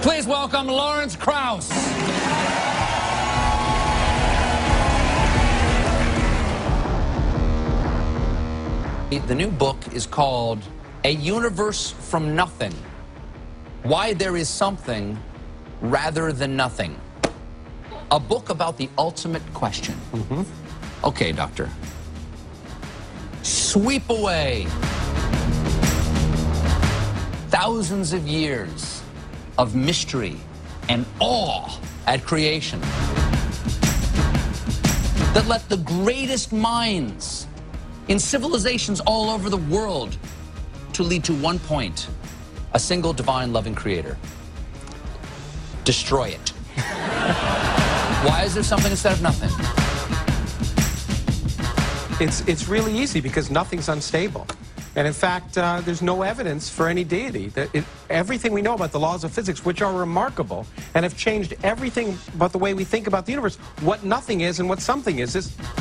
Please welcome Lawrence Krauss. The new book is called A Universe from Nothing: Why There Is Something Rather Than Nothing. A book about the ultimate question. Okay, Doctor. Sweep away thousands of years of mystery and awe at creation that let the greatest minds in civilizations all over the world to lead to one point: a single divine loving creator. Destroy it. Why is there something instead of nothing? It's really easy because nothing's unstable. And in fact, there's no evidence for any deity. Everything we know about the laws of physics, which are remarkable and have changed everything about the way we think about the universe, what nothing is and what something is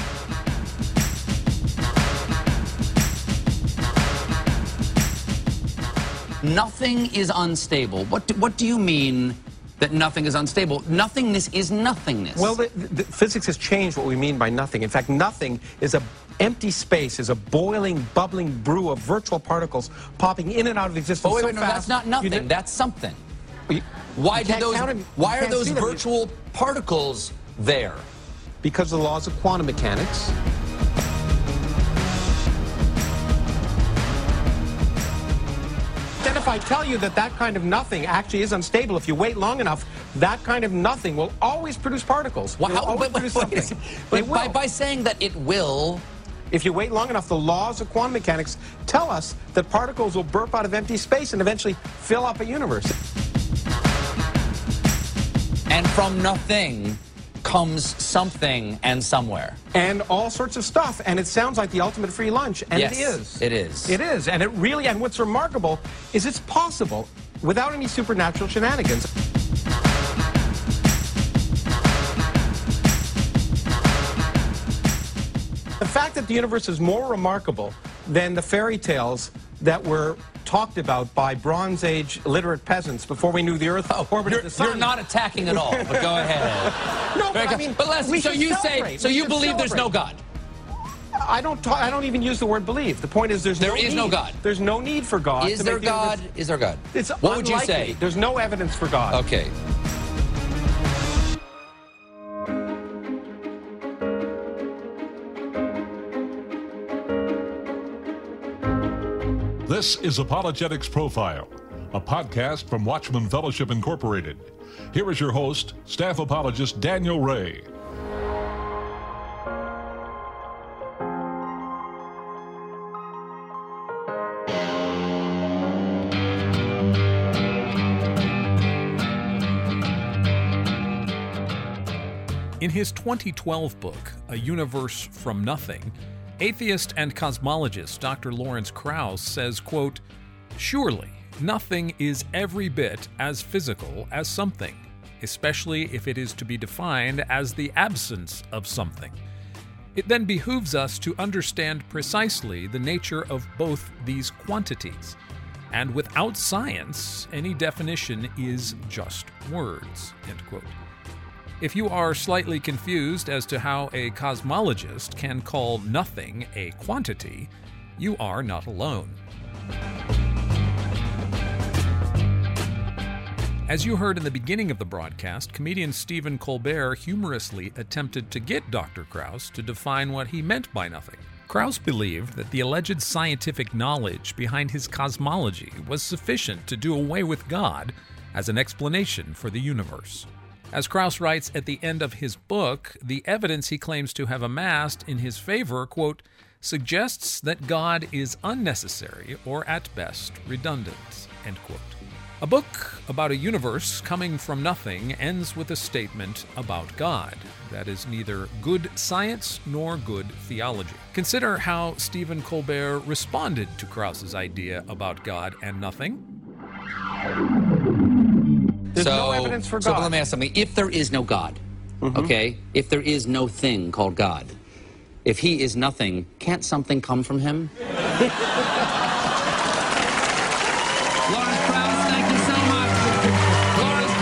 Nothing is unstable. What do you mean that nothing is unstable? Nothingness is nothingness. Well, the physics has changed what we mean by nothing. In fact, nothing is a empty space, is a boiling, bubbling brew of virtual particles popping in and out of existence. Oh, wait, so wait, no, fast, that's not nothing. That's something. Why are those virtual particles there? Because of the laws of quantum mechanics. Then if I tell you that that kind of nothing actually is unstable, if you wait long enough, that kind of nothing will always produce particles. By saying that it will... If you wait long enough, the laws of quantum mechanics tell us that particles will burp out of empty space and eventually fill up a universe. And from nothing comes something and somewhere. And all sorts of stuff. And it sounds like the ultimate free lunch. And yes, it is. It is. It is. And it really, and what's remarkable is it's possible without any supernatural shenanigans. The fact that the universe is more remarkable than the fairy tales that were talked about by Bronze Age literate peasants before we knew the Earth orbited the sun. You're not attacking at all, but go ahead. No, but I mean, but Leslie, so you believe there's no God? I don't even use the word believe. The point is there is no God. There's no need for God. Is there God? Is there God? It's what would you say? There's no evidence for God. Okay. This is Apologetics Profile, a podcast from Watchman Fellowship Incorporated. Here is your host, staff apologist Daniel Ray. In his 2012 book, A Universe from Nothing, atheist and cosmologist Dr. Lawrence Krauss says, quote, "Surely nothing is every bit as physical as something, especially if it is to be defined as the absence of something. It then behooves us to understand precisely the nature of both these quantities, and without science, any definition is just words." End quote. If you are slightly confused as to how a cosmologist can call nothing a quantity, you are not alone. As you heard in the beginning of the broadcast, comedian Stephen Colbert humorously attempted to get Dr. Krauss to define what he meant by nothing. Krauss believed that the alleged scientific knowledge behind his cosmology was sufficient to do away with God as an explanation for the universe. As Krauss writes at the end of his book, the evidence he claims to have amassed in his favor, quote, suggests that God is unnecessary or at best redundant, end quote. A book about a universe coming from nothing ends with a statement about God that is neither good science nor good theology. Consider how Stephen Colbert responded to Krauss's idea about God and nothing. There's no evidence for God. So let me ask something. If there is no God, okay, if there is no thing called God, if he is nothing, can't something come from him? Lawrence Krauss, thank you so much. Lawrence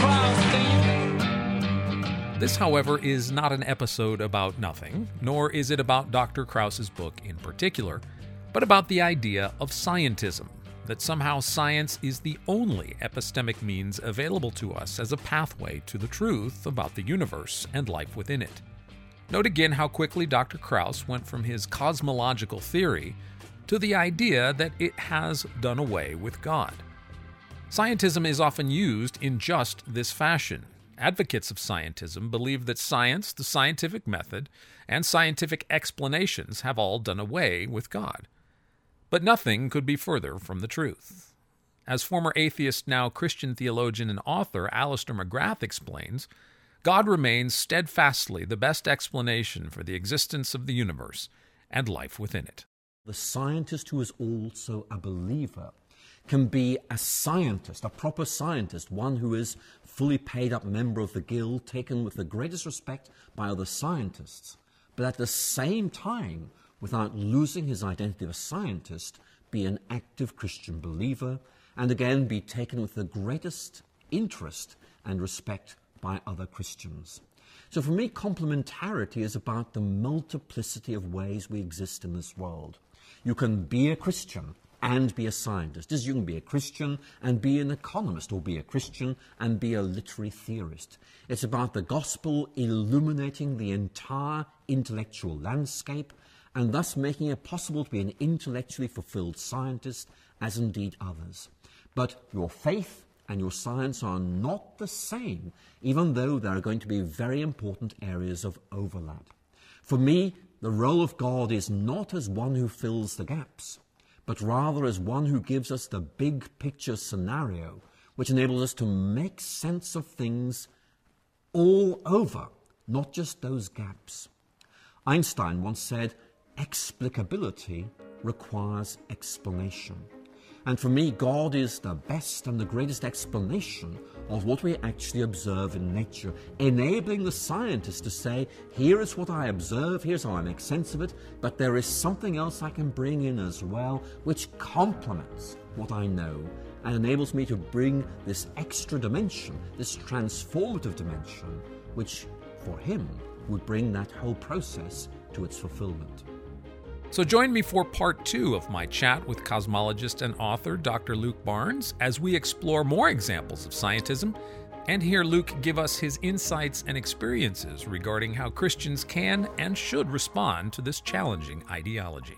This, however, is not an episode about nothing, nor is it about Dr. Krauss's book in particular, but about the idea of scientism, that somehow science is the only epistemic means available to us as a pathway to the truth about the universe and life within it. Note again how quickly Dr. Krauss went from his cosmological theory to the idea that it has done away with God. Scientism is often used in just this fashion. Advocates of scientism believe that science, the scientific method, and scientific explanations have all done away with God. But nothing could be further from the truth. As former atheist, now Christian theologian and author Alister McGrath explains, God remains steadfastly the best explanation for the existence of the universe and life within it. The scientist who is also a believer can be a scientist, a proper scientist, one who is fully paid up member of the guild, taken with the greatest respect by other scientists, but at the same time, without losing his identity of a scientist, be an active Christian believer, and again be taken with the greatest interest and respect by other Christians. So for me, complementarity is about the multiplicity of ways we exist in this world. You can be a Christian and be a scientist. As you can be a Christian and be an economist, or be a Christian and be a literary theorist. It's about the gospel illuminating the entire intellectual landscape and thus making it possible to be an intellectually fulfilled scientist, as indeed others. But your faith and your science are not the same, even though there are going to be very important areas of overlap. For me, the role of God is not as one who fills the gaps, but rather as one who gives us the big picture scenario, which enables us to make sense of things all over, not just those gaps. Einstein once said, explicability requires explanation. And for me, God is the best and the greatest explanation of what we actually observe in nature, enabling the scientist to say, here is what I observe, here's how I make sense of it, but there is something else I can bring in as well, which complements what I know and enables me to bring this extra dimension, this transformative dimension, which for him would bring that whole process to its fulfillment. So join me for part 2 of my chat with cosmologist and author Dr. Luke Barnes as we explore more examples of scientism and hear Luke give us his insights and experiences regarding how Christians can and should respond to this challenging ideology.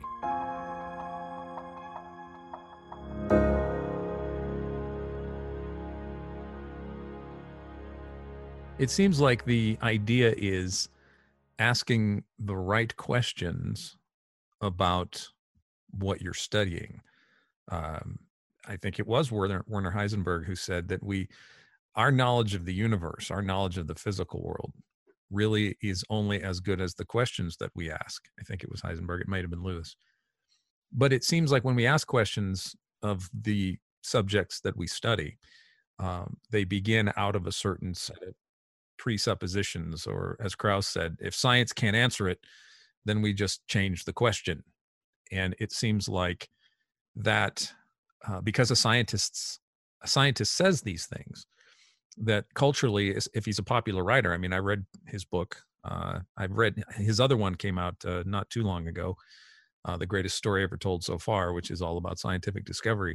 It seems like the idea is asking the right questions about what you're studying. I think it was Werner Heisenberg who said that our knowledge of the universe, our knowledge of the physical world, really is only as good as the questions that we ask. I think it was Heisenberg. It might have been Lewis. But it seems like when we ask questions of the subjects that we study, they begin out of a certain set of presuppositions, or as Krauss said, if science can't answer it, then we just change the question. And it seems like that because a scientist says these things, that culturally, if he's a popular writer, I mean, I read his book. I've read his other one, came out not too long ago, The Greatest Story Ever Told So Far, which is all about scientific discovery.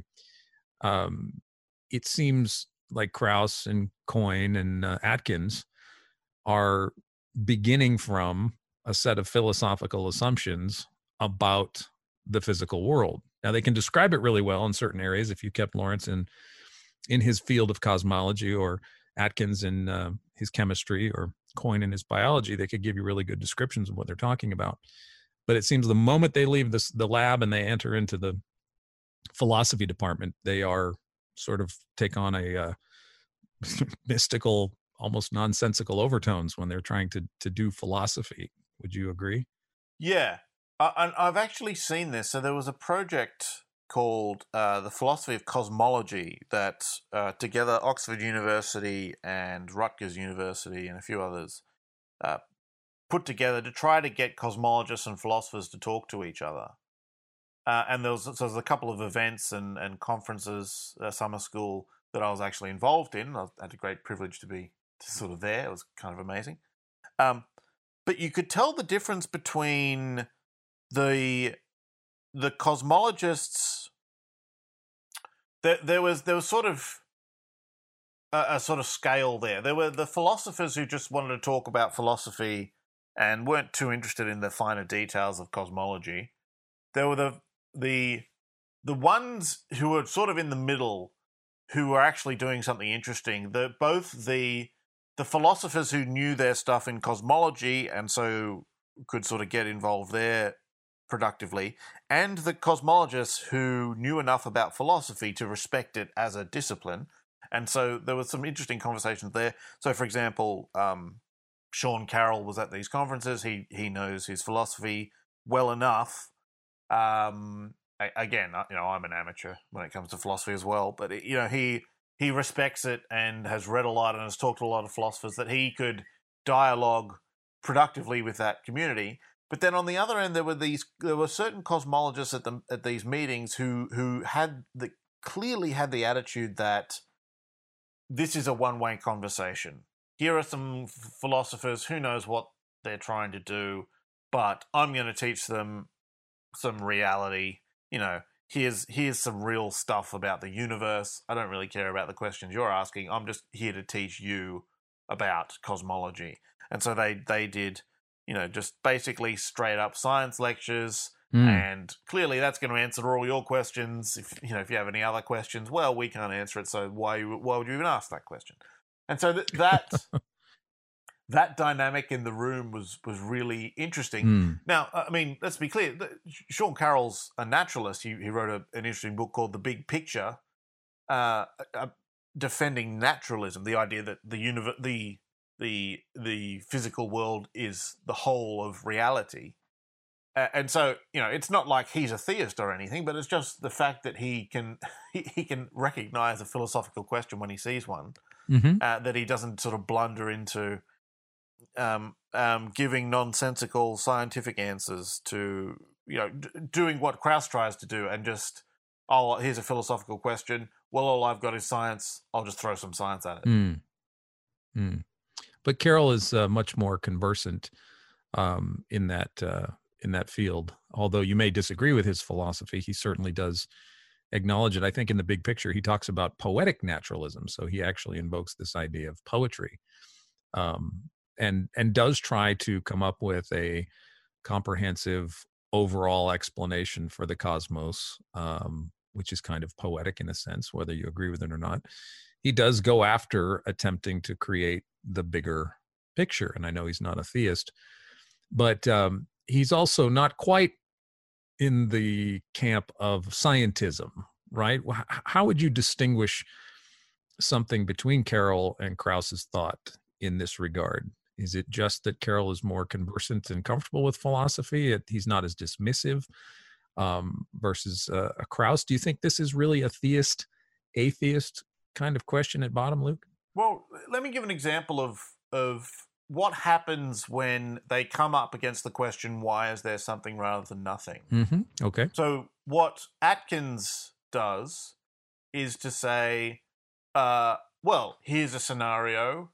It seems like Krauss and Coyne and Atkins are beginning from a set of philosophical assumptions about the physical world. Now, they can describe it really well in certain areas. If you kept Lawrence in his field of cosmology, or Atkins in his chemistry, or Coyne in his biology, they could give you really good descriptions of what they're talking about. But it seems the moment they leave the lab and they enter into the philosophy department, they are sort of take on a mystical, almost nonsensical overtones when they're trying to do philosophy. Would you agree? Yeah. And I've actually seen this. So there was a project called the Philosophy of Cosmology that together Oxford University and Rutgers University and a few others put together to try to get cosmologists and philosophers to talk to each other. And there was a couple of events and conferences, summer school, that I was actually involved in. I had a great privilege to be sort of there. It was kind of amazing. But you could tell the difference between the cosmologists. There was sort of a sort of scale there. There were the philosophers who just wanted to talk about philosophy and weren't too interested in the finer details of cosmology. There were the ones who were sort of in the middle, who were actually doing something interesting. Both the philosophers who knew their stuff in cosmology and so could sort of get involved there productively, and the cosmologists who knew enough about philosophy to respect it as a discipline. And so there was some interesting conversations there. So, for example, Sean Carroll was at these conferences. He knows his philosophy well enough. Again, I'm an amateur when it comes to philosophy as well, but he respects it and has read a lot and has talked to a lot of philosophers that he could dialogue productively with that community. But then on the other end, there were certain cosmologists at these meetings who clearly had the attitude that this is a one-way conversation. Here are some philosophers, who knows what they're trying to do, but I'm going to teach them some reality. Here's some real stuff about the universe. I don't really care about the questions you're asking. I'm just here to teach you about cosmology. And so they did, just basically straight up science lectures. And clearly that's going to answer all your questions. If you have any other questions, well, we can't answer it. So why would you even ask that question? And so that dynamic in the room was really interesting. Now, I mean, let's be clear. Sean Carroll's a naturalist. He wrote an interesting book called The Big Picture, defending naturalism, the idea that the physical world is the whole of reality. And so, it's not like he's a theist or anything, but it's just the fact that he can recognize a philosophical question when he sees one, that he doesn't sort of blunder into giving nonsensical scientific answers to, doing what Krauss tries to do and just, here's a philosophical question. Well, all I've got is science. I'll just throw some science at it. But Carroll is much more conversant in that field. Although you may disagree with his philosophy, he certainly does acknowledge it. I think in The Big Picture, he talks about poetic naturalism. So he actually invokes this idea of poetry, and does try to come up with a comprehensive overall explanation for the cosmos, which is kind of poetic in a sense, whether you agree with it or not. He does go after attempting to create the bigger picture. And I know he's not a theist, but he's also not quite in the camp of scientism, right? How would you distinguish something between Carroll and Krauss's thought in this regard? Is it just that Carroll is more conversant and comfortable with philosophy? He's not as dismissive versus Krauss. Do you think this is really a theist-atheist kind of question at bottom, Luke? Well, let me give an example of what happens when they come up against the question, why is there something rather than nothing? Okay. So what Atkins does is to say, well, here's a scenario.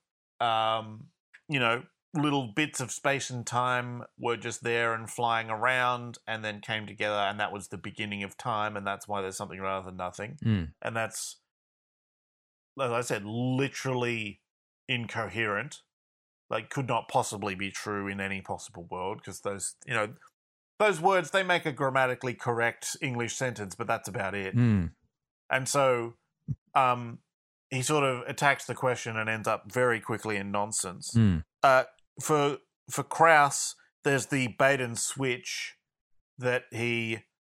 Little bits of space and time were just there and flying around and then came together, and that was the beginning of time, and that's why there's something rather than nothing. And that's, as I said, literally incoherent. Like, could not possibly be true in any possible world, because those words, they make a grammatically correct English sentence, but that's about it. And so he sort of attacks the question and ends up very quickly in nonsense. For Krauss, there's the bait and switch that he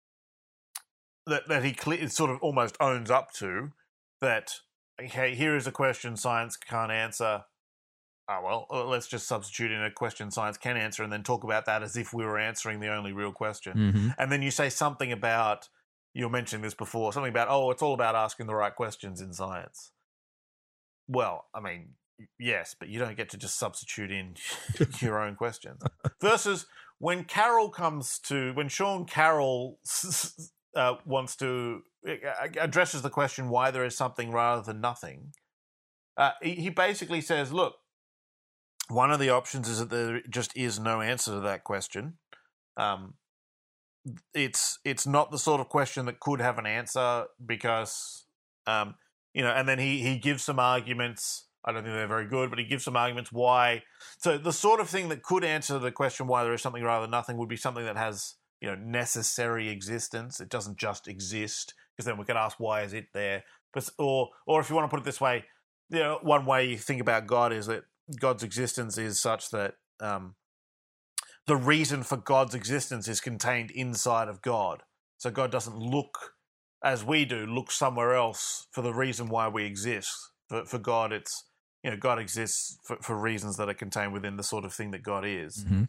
sort of almost owns up to, that, okay, here is a question science can't answer. Well, let's just substitute in a question science can answer and then talk about that as if we were answering the only real question. And then you say something about, you were mentioning this before, something about, it's all about asking the right questions in science. Well, I mean, yes, but you don't get to just substitute in your own questions. Versus when Sean Carroll wants to, addresses the question why there is something rather than nothing, he basically says, look, one of the options is that there just is no answer to that question. It's not the sort of question that could have an answer because, and then he gives some arguments. I don't think they're very good, but he gives some arguments why. So the sort of thing that could answer the question why there is something rather than nothing would be something that has, necessary existence. It doesn't just exist, because then we could ask why is it there. But or if you want to put it this way, one way you think about God is that God's existence is such that the reason for God's existence is contained inside of God. So God doesn't look, as we do, look somewhere else for the reason why we exist. For God, it's, God exists for reasons that are contained within the sort of thing that God is. Mm-hmm.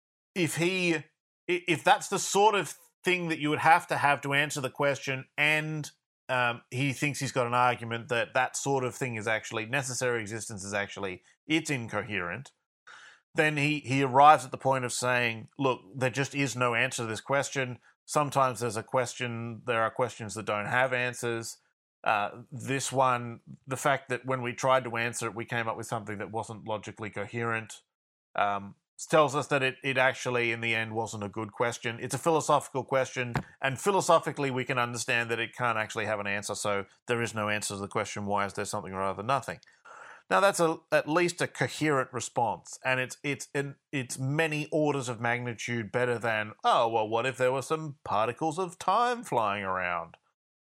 If that's the sort of thing that you would have to answer the question, and he thinks he's got an argument that sort of thing is actually necessary existence is actually, it's incoherent, then he arrives at the point of saying, look, there just is no answer to this question. Sometimes there are questions that don't have answers. This one, the fact that when we tried to answer it, we came up with something that wasn't logically coherent, tells us that it actually, in the end, wasn't a good question. It's a philosophical question, and philosophically, we can understand that it can't actually have an answer, so there is no answer to the question, why is there something rather than nothing? Now, that's at least a coherent response, and it's many orders of magnitude better than, oh, well, what if there were some particles of time flying around?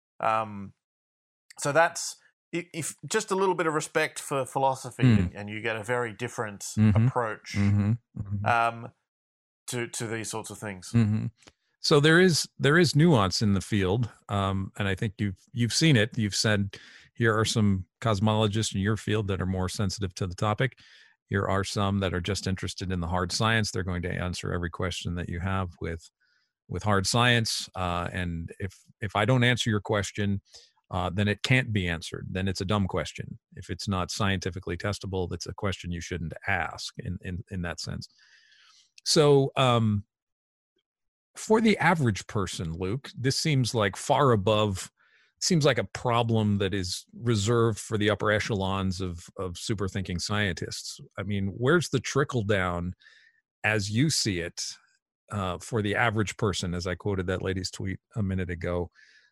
So that's, if just a little bit of respect for philosophy, and you get a very different approach to these sorts of things. Mm-hmm. So there is nuance in the field, and I think you've seen it. You've said here are some cosmologists in your field that are more sensitive to the topic. Here are some that are just interested in the hard science. They're going to answer every question that you have with hard science. And if I don't answer your question, then it can't be answered. Then it's a dumb question. If it's not scientifically testable, that's a question you shouldn't ask in that sense. So for the average person, Luke, this seems like far above, seems like a problem that is reserved for the upper echelons of super thinking scientists. I mean, where's the trickle down as you see it for the average person, as I quoted that lady's tweet a minute ago?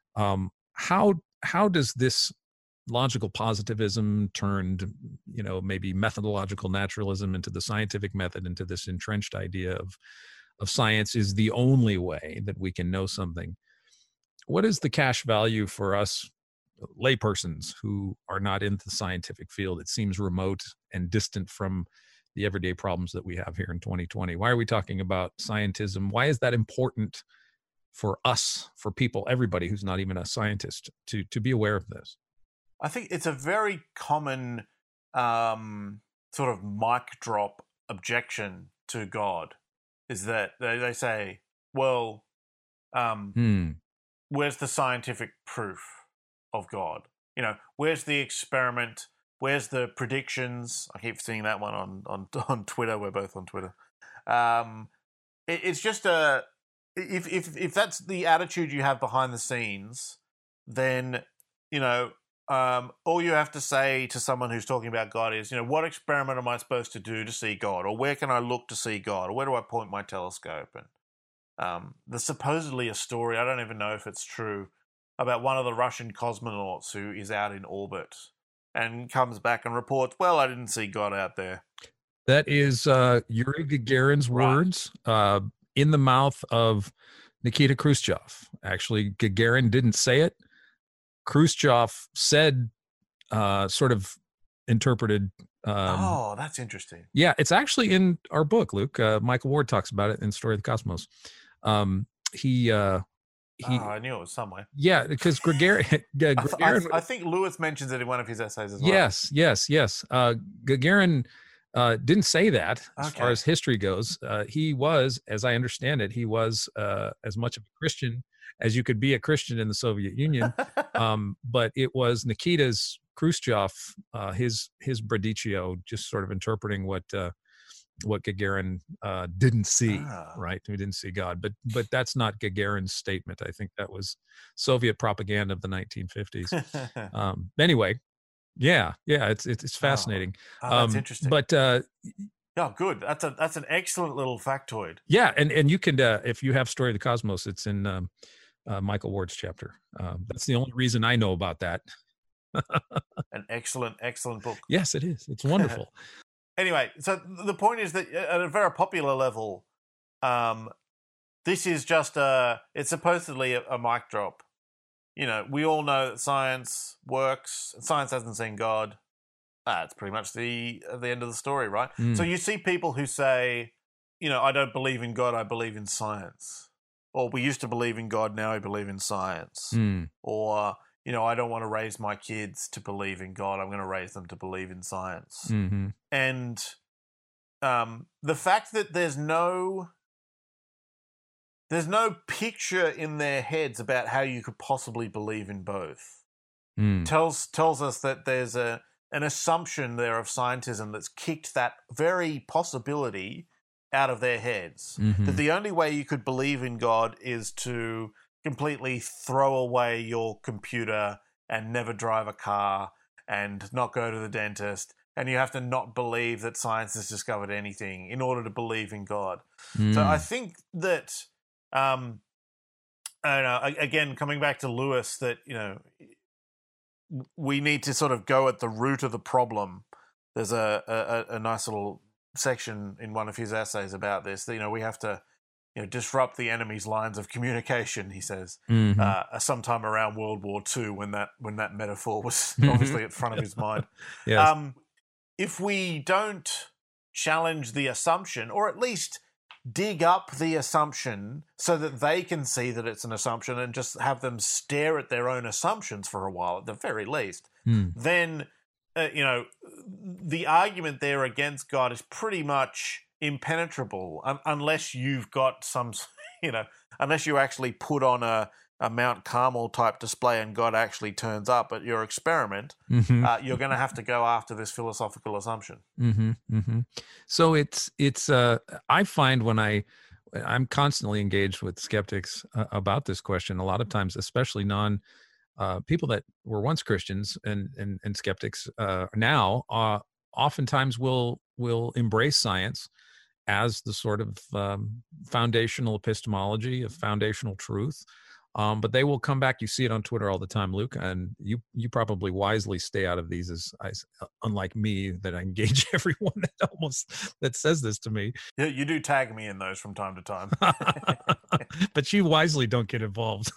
How does this logical positivism turned, maybe methodological naturalism into the scientific method, into this entrenched idea of science is the only way that we can know something? What is the cash value for us laypersons who are not in the scientific field? It seems remote and distant from the everyday problems that we have here in 2020. Why are we talking about scientism? Why is that important for us, for people, everybody who's not even a scientist, to be aware of this? I think it's a very common sort of mic drop objection to God, is that they say, well, where's the scientific proof of God? Where's the experiment? Where's the predictions? I keep seeing that one on Twitter. We're both on Twitter. It's just if that's the attitude you have behind the scenes, then all you have to say to someone who's talking about God is, what experiment am I supposed to do to see God, or where can I look to see God, or where do I point my telescope? And there's supposedly a story, I don't even know if it's true, about one of the Russian cosmonauts who is out in orbit and comes back and reports, well, I didn't see God out there. That is Yuri Gagarin's words in the mouth of Nikita Khrushchev. Actually, Gagarin didn't say it. Khrushchev said, sort of interpreted. That's interesting. Yeah, it's actually in our book, Luke. Michael Ward talks about it in Story of the Cosmos. I knew it was somewhere. Yeah, because Gagarin. I think Lewis mentions it in one of his essays as well. Yes. Gagarin didn't say that as far as history goes. He was, as I understand it, as much of a Christian as you could be a Christian in the Soviet Union. But it was Nikita's Khrushchev, his Bradicchio, just sort of interpreting what Gagarin didn't see, right? He didn't see God, but that's not Gagarin's statement. I think that was Soviet propaganda of the 1950s. Anyway, yeah, it's fascinating. That's interesting. But Yeah, good. That's an excellent little factoid. Yeah, and you can if you have Story of the Cosmos, it's in Michael Ward's chapter. That's the only reason I know about that. An excellent book. Yes, it is. It's wonderful. Anyway, so the point is that at a very popular level, this is just it's supposedly a mic drop. You know, we all know that science works. Science hasn't seen God. It's pretty much the end of the story, right? So you see people who say, you know, I don't believe in God, I believe in science. Or we used to believe in God, now I believe in science. Or, you know, I don't want to raise my kids to believe in God, I'm going to raise them to believe in science. Mm-hmm. And the fact that there's no picture in their heads about how you could possibly believe in both tells us that there's an assumption there of scientism that's kicked that very possibility out of their heads. That the only way you could believe in God is to completely throw away your computer and never drive a car and not go to the dentist, and you have to not believe that science has discovered anything in order to believe in God. So I think that I don't know, again, coming back to Lewis, that, you know, we need to sort of go at the root of the problem. There's a nice little section in one of his essays about this. That, you know, we have to, you know, disrupt the enemy's lines of communication, he says, sometime around World War II, when that metaphor was obviously at front of his mind. Yes. If we don't challenge the assumption, or at least dig up the assumption so that they can see that it's an assumption, and just have them stare at their own assumptions for a while, at the very least, then, you know, the argument there against God is pretty much impenetrable, unless you've got some, you know, unless you actually put on a Mount Carmel type display and God actually turns up at your experiment, you're going to have to go after this philosophical assumption. So it's I find when I'm constantly engaged with skeptics about this question, a lot of times, especially people that were once Christians and skeptics now, oftentimes will embrace science as the sort of foundational epistemology of foundational truth. But they will come back. You see it on Twitter all the time, Luke, and you probably wisely stay out of these, as unlike me, that I engage everyone that says this to me. Yeah, you do tag me in those from time to time. But you wisely don't get involved.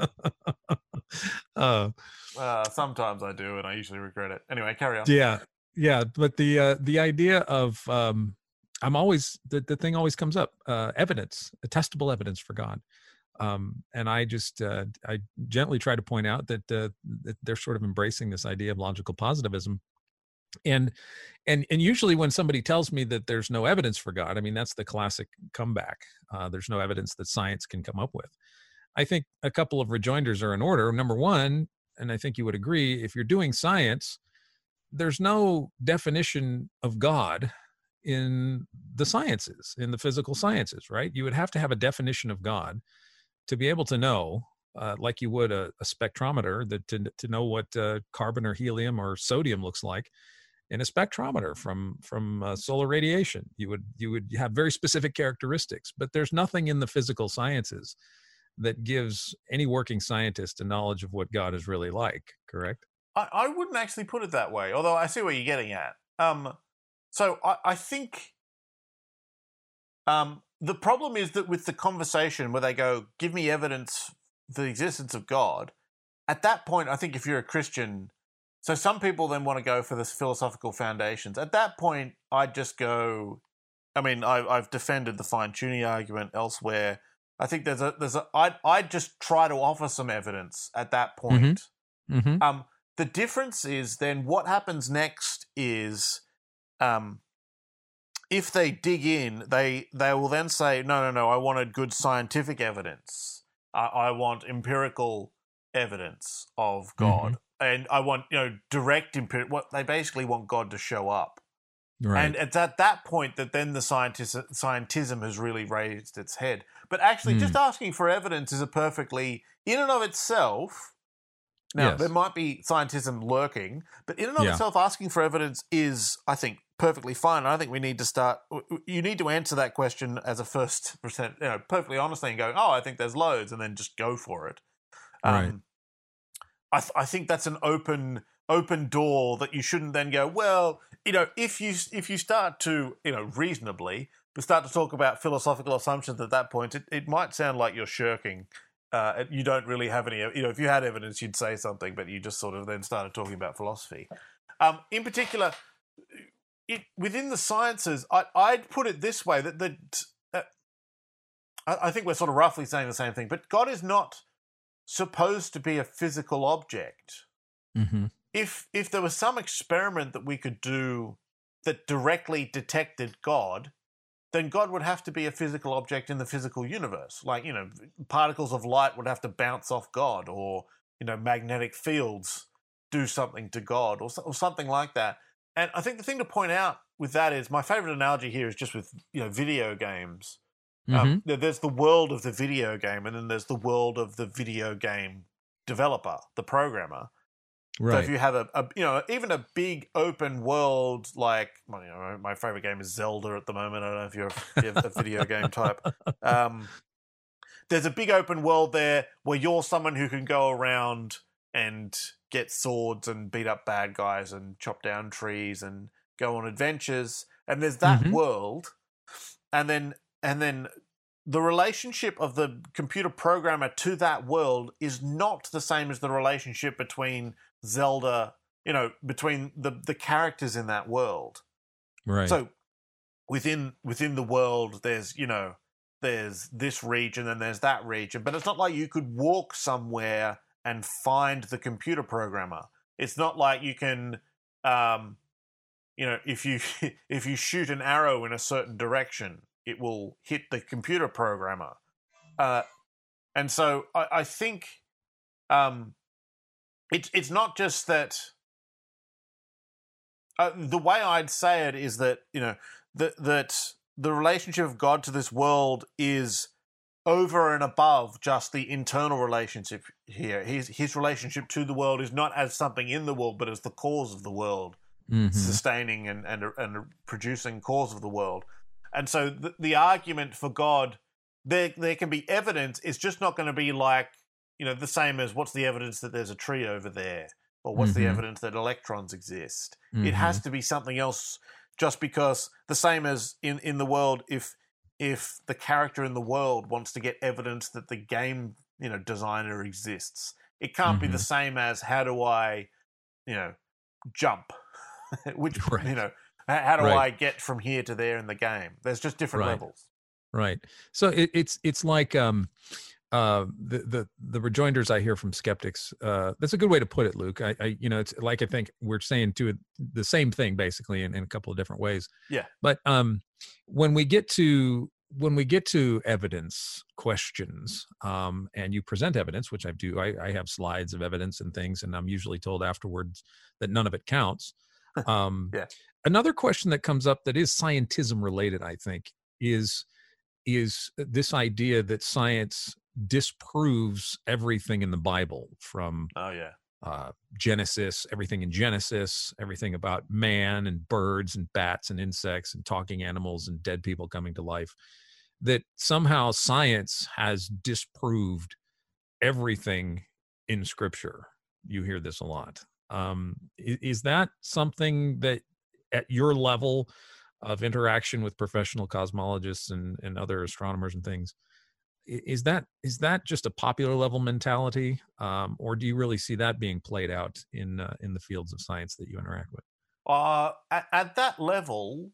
Sometimes I do, and I usually regret it. Anyway, carry on. Yeah. But the idea of I'm always the thing always comes up: evidence, testable evidence for God. And I just I gently try to point out that they're sort of embracing this idea of logical positivism, and usually when somebody tells me that there's no evidence for God, I mean, that's the classic comeback. There's no evidence that science can come up with. I think a couple of rejoinders are in order. Number one, and I think you would agree, if you're doing science, there's no definition of God in the sciences, in the physical sciences, right? You would have to have a definition of God to be able to know, like you would a spectrometer, that to know what carbon or helium or sodium looks like in a spectrometer from solar radiation. You would have very specific characteristics, but there's nothing in the physical sciences that gives any working scientist a knowledge of what God is really like, correct? I wouldn't actually put it that way, although I see what you're getting at. So I think the problem is that with the conversation where they go, give me evidence for the existence of God, at that point, I think if you're a Christian, so some people then want to go for this philosophical foundations. At that point, I'd just go, I mean, I've defended the fine-tuning argument elsewhere. I think I'd just try to offer some evidence at that point. The difference is then what happens next is, if they dig in, they will then say, no, I wanted good scientific evidence. I want empirical evidence of God. And I want, direct what they basically want God to show up. Right. And it's at that point that then the scientism has really raised its head. But actually just asking for evidence is a perfectly, in and of itself, Now, Yes. there might be scientism lurking, but in and of Yeah. itself, asking for evidence is, I think, perfectly fine. I think we need to start. You need to answer that question as a first percent, perfectly honestly, and go, "Oh, I think there's loads," and then just go for it. Right. I think that's an open door that you shouldn't then go, well, if you start to, reasonably, but start to talk about philosophical assumptions at that point, it might sound like you're shirking. You don't really have any, if you had evidence, you'd say something, but you just sort of then started talking about philosophy. In particular, within the sciences, I'd put it this way, that I think we're sort of roughly saying the same thing, but God is not supposed to be a physical object. Mm-hmm. If there was some experiment that we could do that directly detected God, then God would have to be a physical object in the physical universe. Like, particles of light would have to bounce off God, or, magnetic fields do something to God, or something like that. And I think the thing to point out with that is, my favorite analogy here is just with, video games. There's the world of the video game, and then there's the world of the video game developer, the programmer. Right. So if you have even a big open world, like, my favorite game is Zelda at the moment. I don't know if you're a video game type. There's a big open world there where you're someone who can go around and get swords and beat up bad guys and chop down trees and go on adventures. And there's that world, and then the relationship of the computer programmer to that world is not the same as the relationship between Zelda, between the characters in that world. Right. So within the world, there's this region and there's that region, but it's not like you could walk somewhere and find the computer programmer. It's not like you can, if you shoot an arrow in a certain direction, it will hit the computer programmer. And so I think it's not just that. The way I'd say it is that, that the relationship of God to this world is over and above just the internal relationship here. His relationship to the world is not as something in the world, but as the cause of the world, sustaining and producing cause of the world. And so the argument for God, there can be evidence. It's just not going to be like, the same as, what's the evidence that there's a tree over there? Or what's the evidence that electrons exist? It has to be something else, just because the same as in the world, if the character in the world wants to get evidence that the game, designer exists, it can't be the same as, how do I, jump? Which, Right. how do Right. I get from here to there in the game? There's just different Right. levels. Right. So it's like the rejoinders I hear from skeptics. That's a good way to put it, Luke. It's like, I think we're saying the same thing basically in a couple of different ways. Yeah. But when we get to evidence questions, and you present evidence, which I do, I have slides of evidence and things, and I'm usually told afterwards that none of it counts. Yeah. Another question that comes up that is scientism related, I think, is this idea that science disproves everything in the Bible, from Genesis, everything in Genesis, everything about man and birds and bats and insects and talking animals and dead people coming to life, that somehow science has disproved everything in Scripture. You hear this a lot. Is that something that, at your level of interaction with professional cosmologists and other astronomers and things, is that just a popular level mentality, or do you really see that being played out in the fields of science that you interact with? At that level,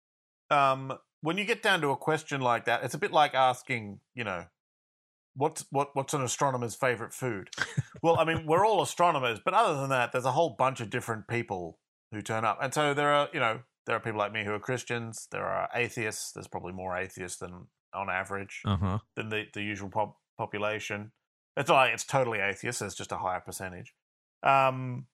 when you get down to a question like that, it's a bit like asking, what's an astronomer's favorite food? Well, I mean, we're all astronomers, but other than that, there's a whole bunch of different people who turn up, and so there are people like me who are Christians. There are atheists. There's probably more atheists than on average than the usual population. It's not like it's totally atheist. There's just a higher percentage. And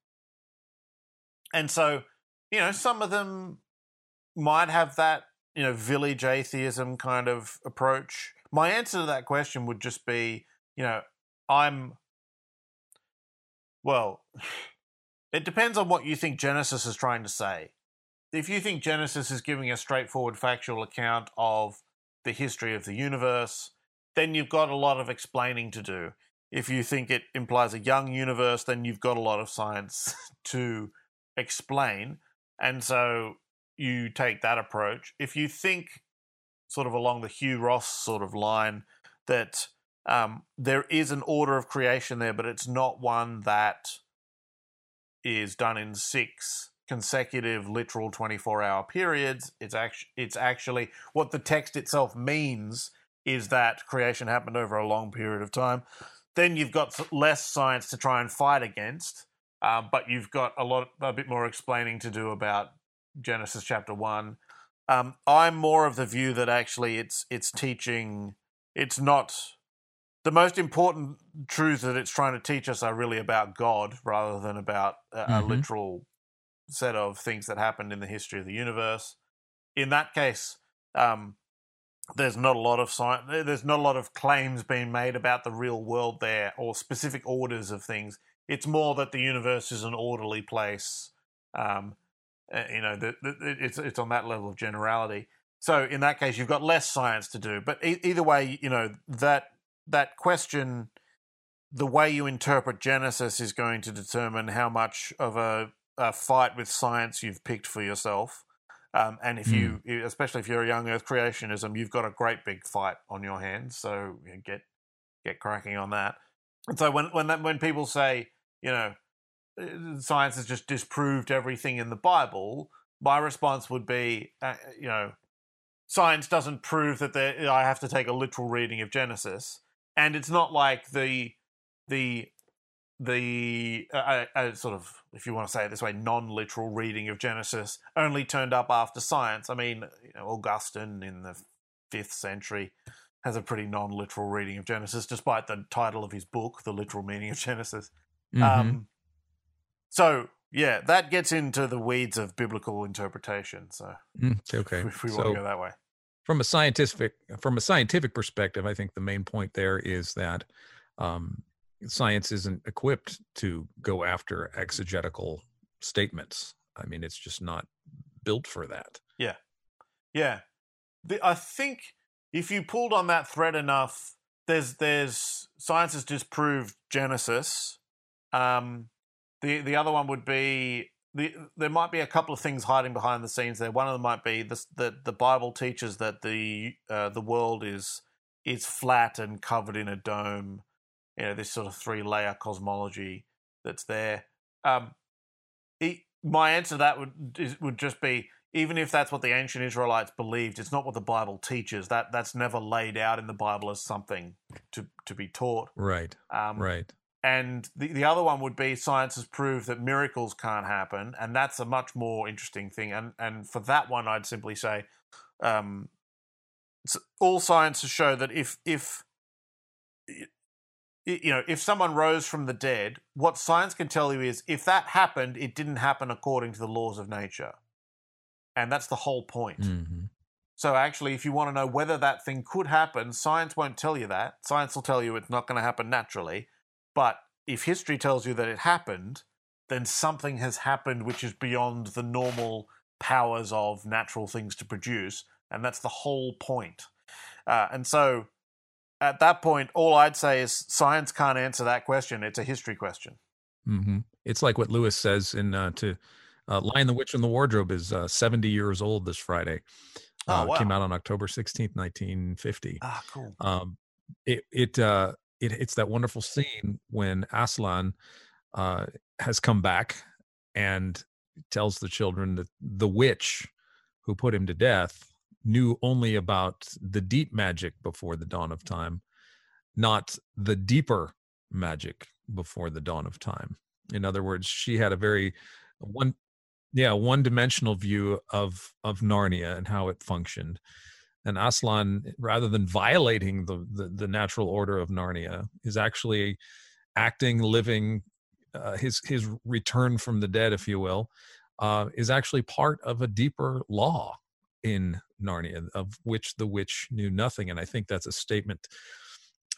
so, some of them might have that, village atheism kind of approach. My answer to that question would just be, Well, it depends on what you think Genesis is trying to say. If you think Genesis is giving a straightforward factual account of the history of the universe, then you've got a lot of explaining to do. If you think it implies a young universe, then you've got a lot of science to explain. And so you take that approach. If you think sort of along the Hugh Ross sort of line that there is an order of creation there, but it's not one that is done in 6 consecutive literal 24-hour periods. It's actually what the text itself means is that creation happened over a long period of time. Then you've got less science to try and fight against, but you've got a bit more explaining to do about Genesis chapter 1. I'm more of the view that actually it's teaching. It's not the most important truths that it's trying to teach us are really about God rather than about a literal set of things that happened in the history of the universe. In that case, there's not a lot of science. There's not a lot of claims being made about the real world there or specific orders of things. It's more that the universe is an orderly place. It's on that level of generality. So in that case, you've got less science to do. But either way, that question, the way you interpret Genesis is going to determine how much of a fight with science you've picked for yourself. And if you, especially if you're a young Earth creationism, you've got a great big fight on your hands. So get cracking on that. And so when people say, science has just disproved everything in the Bible, my response would be, science doesn't prove that I have to take a literal reading of Genesis, and it's not like the sort of, if you want to say it this way, non-literal reading of Genesis only turned up after science. I mean, Augustine in the 5th century has a pretty non-literal reading of Genesis, despite the title of his book, The Literal Meaning of Genesis. So yeah, that gets into the weeds of biblical interpretation. So okay, if we want to go that way. From a scientific perspective, I think the main point there is that science isn't equipped to go after exegetical statements. I mean, it's just not built for that. Yeah. I think if you pulled on that thread enough, there's science has disproved Genesis. The other one would be there might be a couple of things hiding behind the scenes there. One of them might be that the Bible teaches that the world is flat and covered in a dome. This sort of 3-layer cosmology that's there. My answer to that would just be, even if that's what the ancient Israelites believed, it's not what the Bible teaches. That's never laid out in the Bible as something to be taught. Right. Right. And the other one would be science has proved that miracles can't happen, and that's a much more interesting thing. And for that one, I'd simply say, all science has shown that if someone rose from the dead, what science can tell you is if that happened, it didn't happen according to the laws of nature, and that's the whole point. So actually, if you want to know whether that thing could happen, science won't tell you that. Science will tell you it's not going to happen naturally. But if history tells you that it happened, then something has happened which is beyond the normal powers of natural things to produce, and that's the whole point. And so at that point, all I'd say is science can't answer that question. It's a history question. It's like what Lewis says in Lion, the Witch, and the Wardrobe is 70 years old this Friday. Wow. It came out on October 16th, 1950. Cool. It's that wonderful scene when Aslan has come back and tells the children that the witch who put him to death knew only about the deep magic before the dawn of time, not the deeper magic before the dawn of time. In other words, she had a very one-dimensional view of Narnia and how it functioned. And Aslan, rather than violating the natural order of Narnia, is actually acting, living, his return from the dead, if you will, is actually part of a deeper law in Narnia, of which the witch knew nothing. And I think that's a statement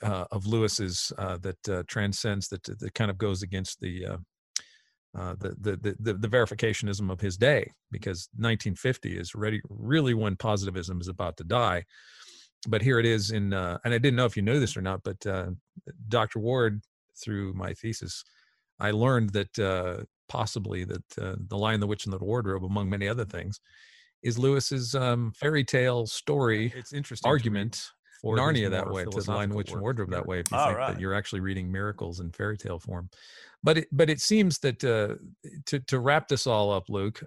Lewis's that transcends, that kind of goes against the verificationism of his day, because 1950 is really when positivism is about to die. But here it is in, and I didn't know if you knew this or not, but Dr. Ward, through my thesis, I learned that possibly that The Lion, the Witch, and the Wardrobe, among many other things, is Lewis's fairy tale story. It's interesting argument for Narnia that way, to The Lion, the Witch, and Wardrobe that way, if you think that you're actually reading miracles in fairy tale form. But it seems that to wrap this all up, Luke,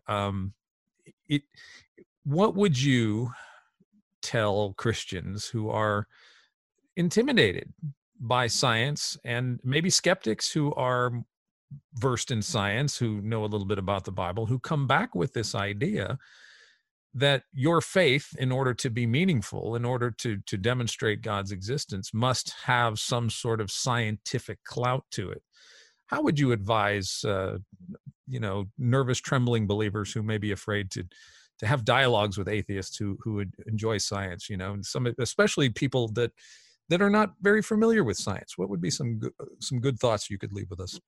what would you tell Christians who are intimidated by science, and maybe skeptics who are versed in science, who know a little bit about the Bible, who come back with this idea that your faith, in order to be meaningful, in order to demonstrate God's existence, must have some sort of scientific clout to it? How would you advise, nervous, trembling believers who may be afraid to have dialogues with atheists who would enjoy science? Especially people that are not very familiar with science. What would be some good thoughts you could leave with us?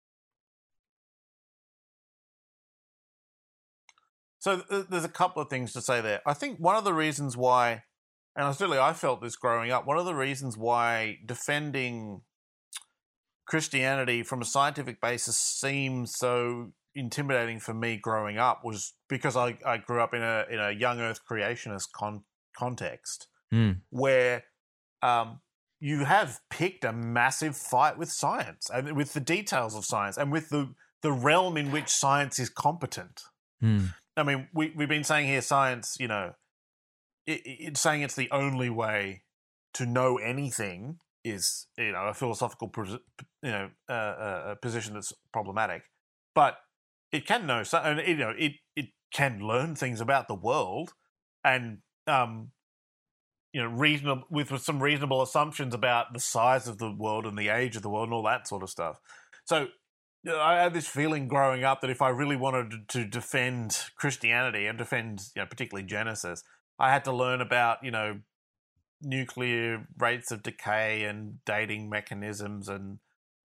So there's a couple of things to say there. I think one of the reasons why, and I felt this growing up, one of the reasons why defending Christianity from a scientific basis seems so intimidating for me growing up was because I grew up in a young Earth creationist context where you have picked a massive fight with science and with the details of science and with the realm in which science is competent. I mean, we've been saying here science, it's saying it's the only way to know anything is, a philosophical, position that's problematic. But it can know, it can learn things about the world, and reasonable with some reasonable assumptions about the size of the world and the age of the world and all that sort of stuff. So I had this feeling growing up that if I really wanted to defend Christianity and defend, particularly Genesis, I had to learn about, nuclear rates of decay and dating mechanisms and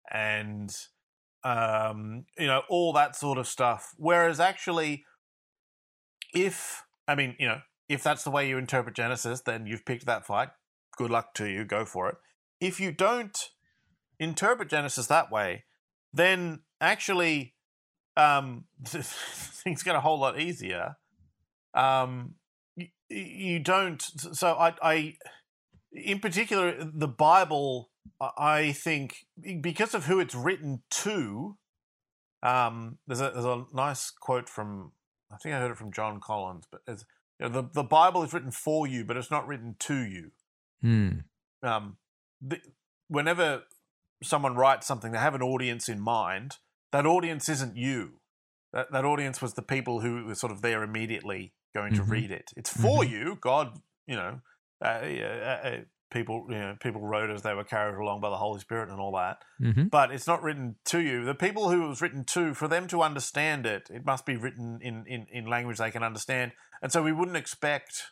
all that sort of stuff. Whereas actually, if that's the way you interpret Genesis, then you've picked that fight. Good luck to you. Go for it. If you don't interpret Genesis that way, then actually things get a whole lot easier. You don't. So I in particular, the Bible, I think, because of who it's written to, there's a nice quote from, I think I heard it from John Collins, but the Bible is written for you, but it's not written to you. Whenever someone writes something, they have an audience in mind. That audience isn't you. That audience was the people who were sort of there immediately going to read it. It's for you. God, people wrote as they were carried along by the Holy Spirit and all that. But it's not written to you. The people who it was written to, for them to understand it, it must be written in language they can understand. And so we wouldn't expect,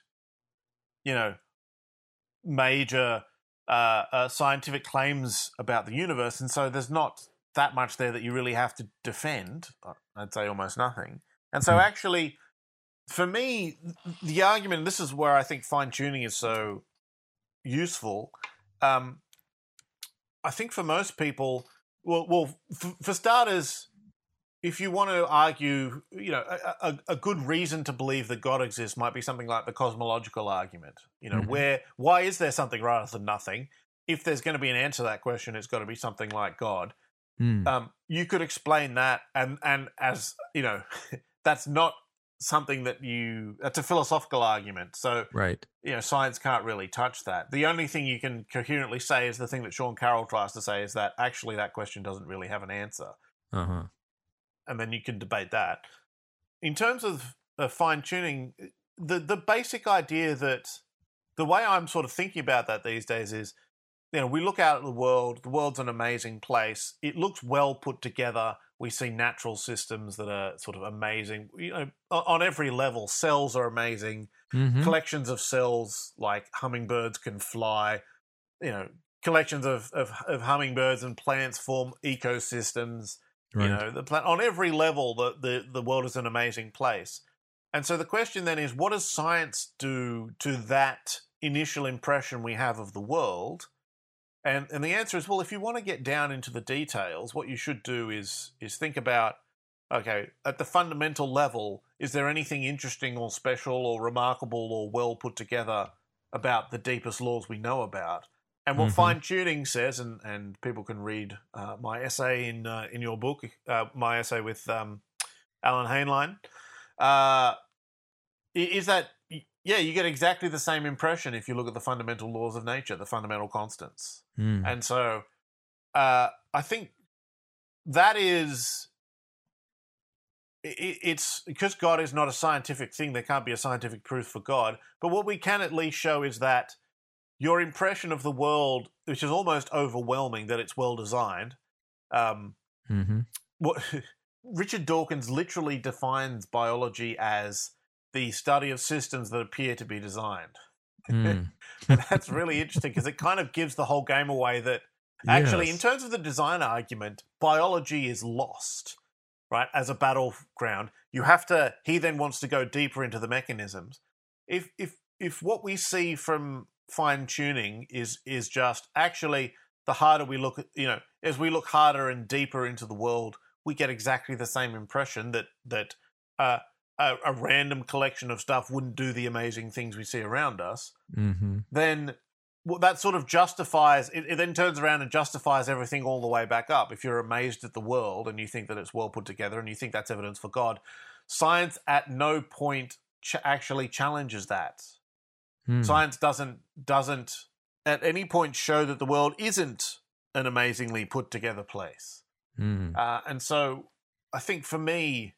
major scientific claims about the universe. And so there's not that much there that you really have to defend. I'd say almost nothing. And so actually, for me, the argument, and this is where I think fine-tuning is so useful. I think for most people, for starters, if you want to argue, a good reason to believe that God exists might be something like the cosmological argument. Why is there something rather than nothing? If there's going to be an answer to that question, it's got to be something like God. You could explain that, and as that's not something that's a philosophical argument. So, right. Science can't really touch that. The only thing you can coherently say is the thing that Sean Carroll tries to say, is that actually that question doesn't really have an answer. And then you can debate that. In terms of fine-tuning, the basic idea that the way I'm sort of thinking about that these days is, we look out at the world's an amazing place. It looks well put together. We see natural systems that are sort of amazing. On every level, cells are amazing. Collections of cells, like hummingbirds can fly. collections of hummingbirds and plants form ecosystems. Right. You know, on every level, the world is an amazing place. And so the question then is, what does science do to that initial impression we have of the world? And the answer is, well, if you want to get down into the details, what you should do is think about, okay, at the fundamental level, is there anything interesting or special or remarkable or well put together about the deepest laws we know about? And what fine-tuning says, and people can read my essay in your book, my essay with Alan Heinlein, is that, yeah, you get exactly the same impression if you look at the fundamental laws of nature, the fundamental constants. And so I think that is, it's because God is not a scientific thing, there can't be a scientific proof for God. But what we can at least show is that your impression of the world, which is almost overwhelming, that it's well designed. What Richard Dawkins literally defines biology as the study of systems that appear to be designed. And that's really interesting because it kind of gives the whole game away that actually, in terms of the design argument, biology is lost, right? As a battleground, you have to. He then wants to go deeper into the mechanisms. If what we see from fine tuning is just actually the harder we look at, as we look harder and deeper into the world, we get exactly the same impression that a random collection of stuff wouldn't do the amazing things we see around us. Then that sort of justifies it then turns around and justifies everything all the way back up. If you're amazed at the world and you think that it's well put together and you think that's evidence for God, science at no point actually challenges that. Science doesn't at any point show that the world isn't an amazingly put together place. And so I think for me,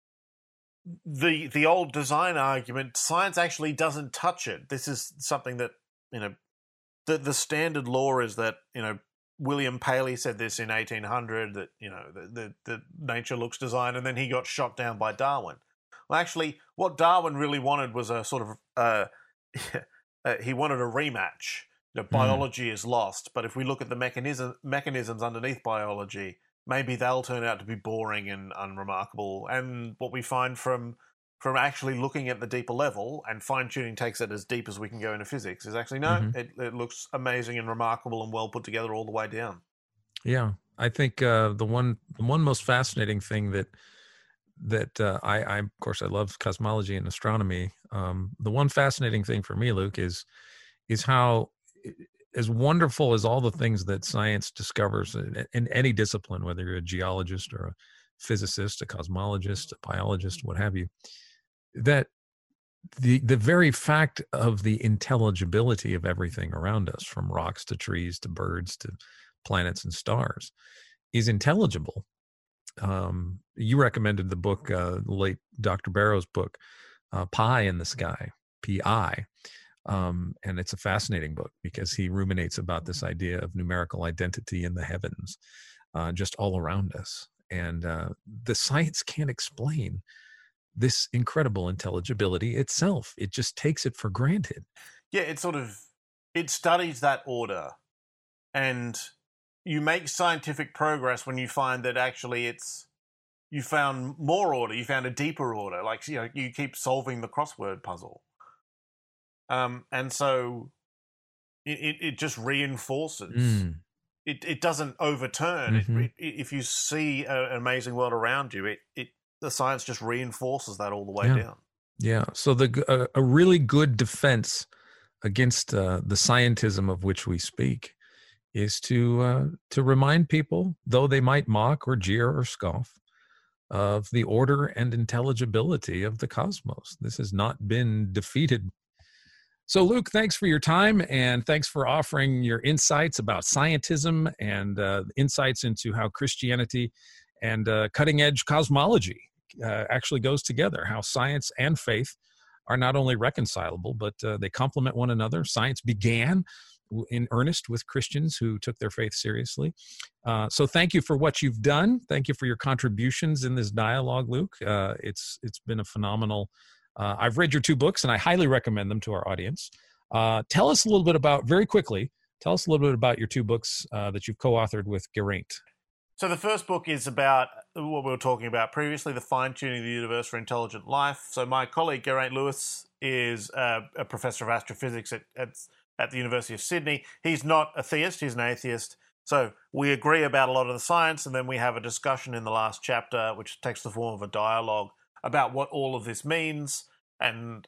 the old design argument, science actually doesn't touch it. This is something that, the standard law is that, William Paley said this in 1800, that, the nature looks design, and then he got shot down by Darwin. Well, actually, what Darwin really wanted was a sort of, he wanted a rematch. Biology is lost, but if we look at the mechanisms underneath biology, maybe they'll turn out to be boring and unremarkable. And what we find from actually looking at the deeper level, and fine-tuning takes it as deep as we can go into physics, is actually, it looks amazing and remarkable and well put together all the way down. Yeah. I think the one most fascinating thing that I of course, I love cosmology and astronomy. The one fascinating thing for me, Luke, is how, as wonderful as all the things that science discovers in any discipline, whether you're a geologist or a physicist, a cosmologist, a biologist, what have you, that the very fact of the intelligibility of everything around us, from rocks to trees to birds to planets and stars, is intelligible. You recommended the book, late Dr. Barrow's book, Pie in the Sky, P.I., and it's a fascinating book because he ruminates about this idea of numerical identity in the heavens, just all around us. And the science can't explain this incredible intelligibility itself. It just takes it for granted. Yeah, it studies that order. And you make scientific progress when you find that actually you found more order, you found a deeper order. Like, you keep solving the crossword puzzle. And so it just reinforces. It doesn't overturn. If you see an amazing world around you, the science just reinforces that all the way down. Yeah. So a really good defense against the scientism of which we speak is to remind people, though they might mock or jeer or scoff, of the order and intelligibility of the cosmos. This has not been defeated. So, Luke, thanks for your time, and thanks for offering your insights about scientism and insights into how Christianity and cutting-edge cosmology actually goes together, how science and faith are not only reconcilable, but they complement one another. Science began in earnest with Christians who took their faith seriously. So thank you for what you've done. Thank you for your contributions in this dialogue, Luke. It's been a phenomenal. I've read your two books, and I highly recommend them to our audience. Tell us a little bit about, very quickly, Tell us a little bit about your two books that you've co-authored with Geraint. So the first book is about what we were talking about previously, the fine-tuning of the universe for intelligent life. So my colleague Geraint Lewis is a professor of astrophysics at the University of Sydney. He's not a theist, he's an atheist. So we agree about a lot of the science, and then we have a discussion in the last chapter, which takes the form of a dialogue about what all of this means, and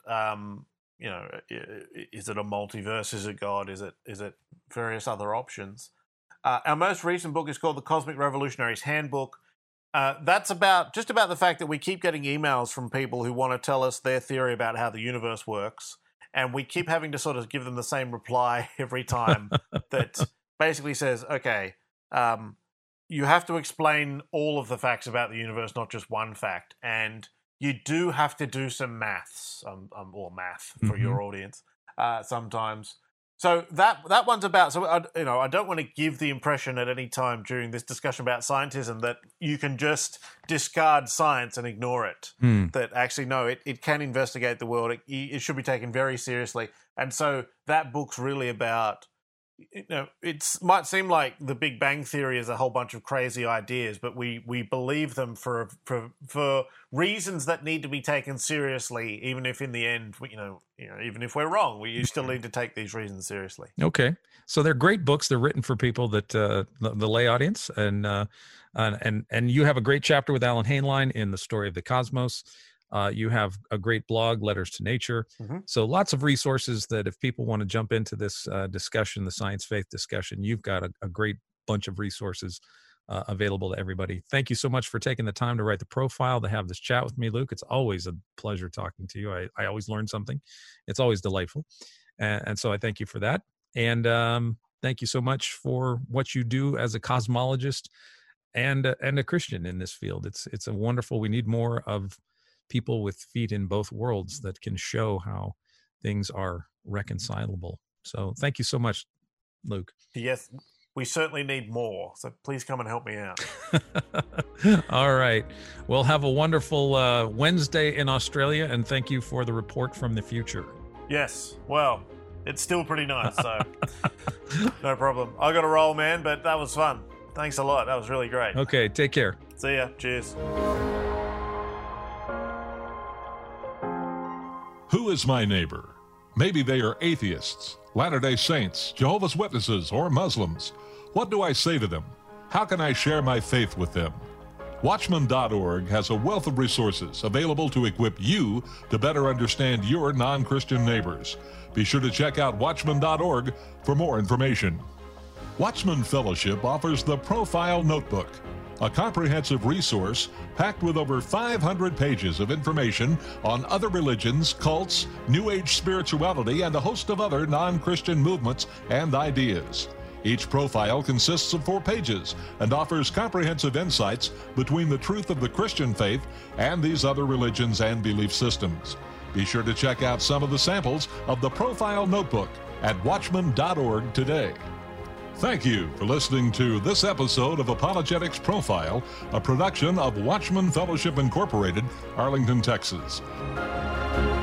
is it a multiverse? Is it God? Is it various other options? Our most recent book is called The Cosmic Revolutionary's Handbook. That's about the fact that we keep getting emails from people who want to tell us their theory about how the universe works, and we keep having to sort of give them the same reply every time that basically says, okay, you have to explain all of the facts about the universe, not just one fact, and you do have to do some maths, or math for your audience sometimes. So that one's about. So I don't want to give the impression at any time during this discussion about scientism that you can just discard science and ignore it. That actually no, it can investigate the world. It should be taken very seriously. And so that book's really about. It might seem like the Big Bang Theory is a whole bunch of crazy ideas, but we believe them for reasons that need to be taken seriously, even if in the end, even if we're wrong, you still need to take these reasons seriously. Okay, so they're great books. They're written for people that the lay audience, and you have a great chapter with Alan Heinlein in The Story of the Cosmos. You have a great blog, Letters to Nature. So lots of resources that if people want to jump into this discussion, the science-faith discussion, you've got a great bunch of resources available to everybody. Thank you so much for taking the time to write the profile, to have this chat with me, Luke. It's always a pleasure talking to you. I always learn something. It's always delightful. And so I thank you for that. And thank you so much for what you do as a cosmologist and a Christian in this field. It's a wonderful, we need more of people with feet in both worlds that can show how things are reconcilable. So thank you so much, Luke. Yes, we certainly need more. So please come and help me out. All right. Well, have a wonderful Wednesday in Australia, and thank you for the report from the future. Yes. Well, it's still pretty nice, so no problem. I got to roll, man, but that was fun. Thanks a lot. That was really great. Okay, take care. See ya. Cheers. Who is my neighbor? Maybe they are atheists, Latter-day Saints, Jehovah's Witnesses, or Muslims. What do I say to them? How can I share my faith with them? Watchman.org has a wealth of resources available to equip you to better understand your non-Christian neighbors. Be sure to check out Watchman.org for more information. Watchman Fellowship offers the Profile Notebook, a comprehensive resource packed with over 500 pages of information on other religions, cults, New Age spirituality, and a host of other non-Christian movements and ideas. Each profile consists of 4 pages and offers comprehensive insights between the truth of the Christian faith and these other religions and belief systems. Be sure to check out some of the samples of the Profile Notebook at Watchman.org today. Thank you for listening to this episode of Apologetics Profile, a production of Watchman Fellowship Incorporated, Arlington, Texas.